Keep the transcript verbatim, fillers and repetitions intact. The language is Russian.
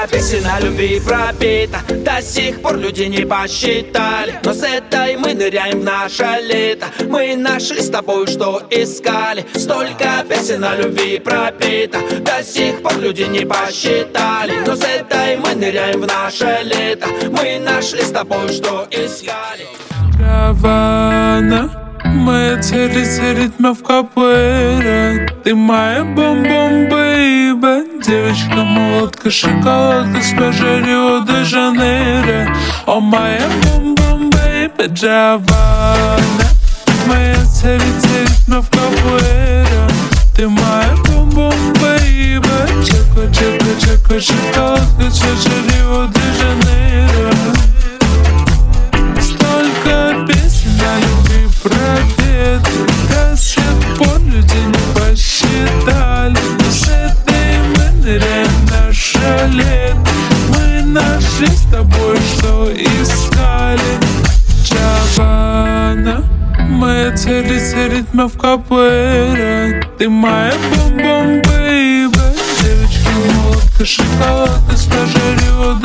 песен о любви пропита, до сих пор люди не посчитали. Но с этой мы ныряем в наше лето. Мы нашли с тобой, что искали. Столько песен о любви пропита, до сих пор люди не посчитали. Но с этой мы ныряем в наше лето. Мы нашли с тобой, что искали. Равана, моя царица ритмов капуэра. Ты моя бом-бом, бэйба. Девочка, молотка, шоколадка с пляжа Рио-де-Жанейро. О, моя бом-бом, бэйба, Джавана, моя царица ритмов капуэра. Ты моя бом-бом, бэйба. Чеко, чеко, чеко, шоколадка с пляжа Рио-де-Жанейро. Столько песен о любви пропеты, до сих пор люди не посчитали. Но с этой мы ныряем в наше лето. Мы нашли с тобой, что искали. Джавана, моя царица ритмов капуэра. Ты моя бом-бом, бэйба. Девочка, молотка, шоколадка с пляжа Рио.